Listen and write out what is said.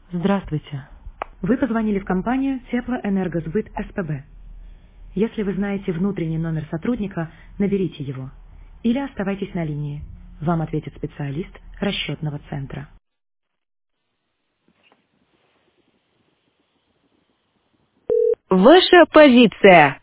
Здравствуйте. Вы позвонили в компанию Теплоэнергосбыт СПБ. Если вы знаете внутренний номер сотрудника, наберите его. Или оставайтесь на линии. Вам ответит специалист расчетного центра. Ваша позиция.